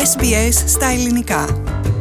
SBS στα ελληνικά.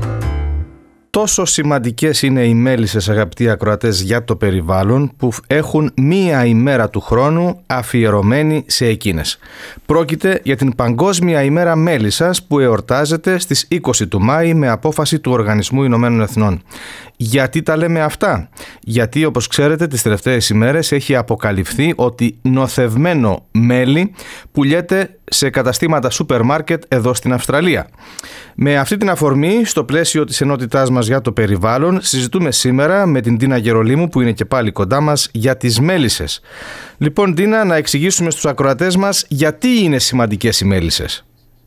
Τόσο σημαντικές είναι οι μέλισσες, αγαπητοί ακροατές, για το περιβάλλον, που έχουν μία ημέρα του χρόνου αφιερωμένη σε εκείνες. Πρόκειται για την Παγκόσμια ημέρα μέλισσας, που εορτάζεται στις 20 του Μάη με απόφαση του Οργανισμού Ηνωμένων Εθνών. Γιατί τα λέμε αυτά? Γιατί, όπως ξέρετε, τις τελευταίες ημέρες έχει αποκαλυφθεί ότι νοθευμένο μέλι πουλιέται σε καταστήματα σούπερ μάρκετ εδώ στην Αυστραλία. Με αυτή την αφορμή, στο πλαίσιο της ενότητάς μας για το περιβάλλον, συζητούμε σήμερα με την Τίνα Γερολίμου, που είναι και πάλι κοντά μας, για τις μέλισσες. Λοιπόν, Τίνα, να εξηγήσουμε στους ακροατές μας γιατί είναι σημαντικές οι μέλισσες.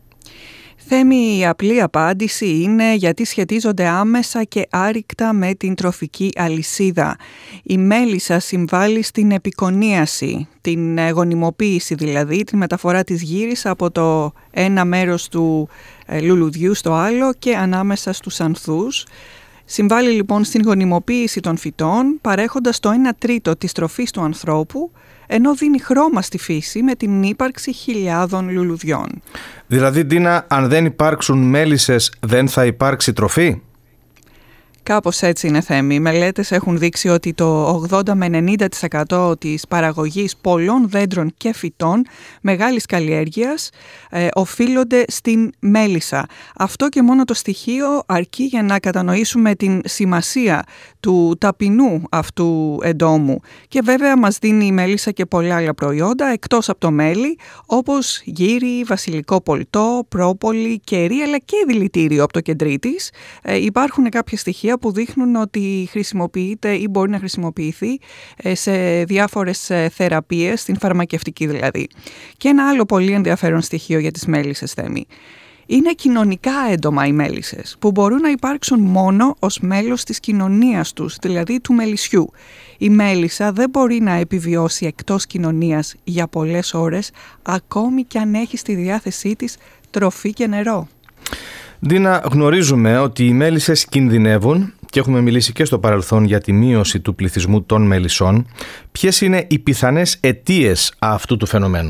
Θέμη, η απλή απάντηση είναι γιατί σχετίζονται άμεσα και άρρηκτα με την τροφική αλυσίδα. Η μέλισσα συμβάλλει στην επικονίαση, την γονιμοποίηση δηλαδή, τη μεταφορά της γύρης από το ένα μέρος του λουλουδιού στο άλλο και ανάμεσα στους ανθούς. Συμβάλλει λοιπόν στην γονιμοποίηση των φυτών, παρέχοντας το 1/3 της τροφής του ανθρώπου, ενώ δίνει χρώμα στη φύση με την ύπαρξη χιλιάδων λουλουδιών. Δηλαδή, Τίνα, αν δεν υπάρξουν μέλισσες, δεν θα υπάρξει τροφή? Κάπως έτσι είναι, Θέμη. Οι μελέτες έχουν δείξει ότι το 80 με 90% της παραγωγής πολλών δέντρων και φυτών μεγάλης καλλιέργειας οφείλονται στην μέλισσα. Αυτό και μόνο το στοιχείο αρκεί για να κατανοήσουμε την σημασία του ταπεινού αυτού εντόμου. Και βέβαια μας δίνει η μέλισσα και πολλά άλλα προϊόντα εκτός από το μέλι, όπως γύρι, βασιλικό πολτό, πρόπολη, κερί, αλλά και δηλητήριο από το κεντρί της. Υπάρχουν κάποια στοιχεία που δείχνουν ότι χρησιμοποιείται ή μπορεί να χρησιμοποιηθεί σε διάφορες θεραπείες, στην φαρμακευτική δηλαδή. Και ένα άλλο πολύ ενδιαφέρον στοιχείο για τις μέλισσες, Θέμη. Είναι κοινωνικά έντομα οι μέλισσες, που μπορούν να υπάρξουν μόνο ως μέλος της κοινωνίας τους, δηλαδή του μελισσιού. Η μέλισσα δεν μπορεί να επιβιώσει εκτός κοινωνίας για πολλές ώρες, ακόμη και αν έχει στη διάθεσή της τροφή και νερό. Τίνα, γνωρίζουμε ότι οι μέλισσες κινδυνεύουν και έχουμε μιλήσει και στο παρελθόν για τη μείωση του πληθυσμού των μελισσών. Ποιες είναι οι πιθανές αιτίες αυτού του φαινομένου?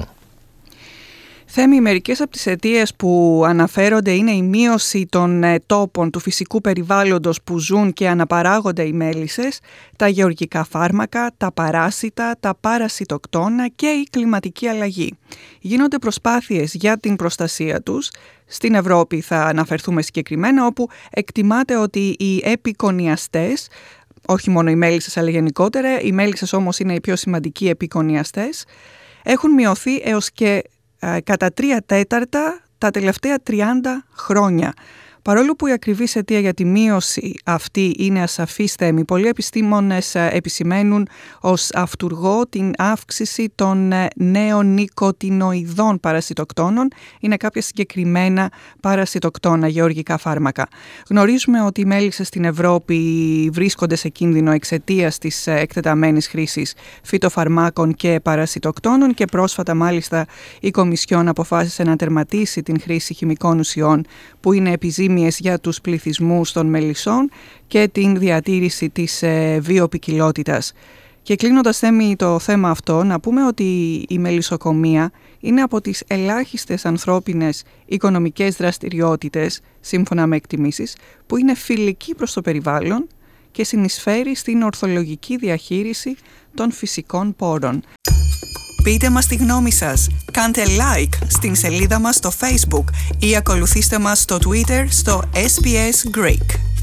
Θέμη, μερικές από τις αιτίες που αναφέρονται είναι η μείωση των τόπων του φυσικού περιβάλλοντος που ζουν και αναπαράγονται οι μέλισσες, τα γεωργικά φάρμακα, τα παράσιτα, τα παρασιτοκτόνα και η κλιματική αλλαγή. Γίνονται προσπάθειες για την προστασία τους. Στην Ευρώπη θα αναφερθούμε συγκεκριμένα, όπου εκτιμάται ότι οι επικονιαστές, όχι μόνο οι μέλισσες αλλά γενικότερα, οι μέλισσες όμως είναι οι πιο σημαντικοί επικονιαστές, έχουν μειωθεί έως και κατά 3/4 τα τελευταία 30 χρόνια. Παρόλο που η ακριβής αιτία για τη μείωση αυτή είναι ασαφής, Θέμη, πολλοί επιστήμονες επισημαίνουν ως αυτουργό την αύξηση των νεονικοτινοειδών παρασιτοκτόνων. Είναι κάποια συγκεκριμένα παρασιτοκτόνα, γεωργικά φάρμακα. Γνωρίζουμε ότι οι μέλισσες στην Ευρώπη βρίσκονται σε κίνδυνο εξαιτίας της εκτεταμένης χρήσης φυτοφαρμάκων και παρασιτοκτόνων και πρόσφατα μάλιστα η Κομισιόν αποφάσισε να τερματίσει την χρήση χημικών ουσιών που είναι επιζήμιες για τους πληθυσμούς των μελισσών και την διατήρηση της βιοποικιλότητας. Και κλείνοντας, Θέμη, το θέμα αυτό, να πούμε ότι η μελισσοκομεία είναι από τις ελάχιστες ανθρώπινες οικονομικές δραστηριότητες, σύμφωνα με εκτιμήσεις, που είναι φιλική προς το περιβάλλον και συνεισφέρει στην ορθολογική διαχείριση των φυσικών πόρων. Πείτε μας τη γνώμη σας, κάντε like στην σελίδα μας στο Facebook ή ακολουθήστε μας στο Twitter στο SBS Greek.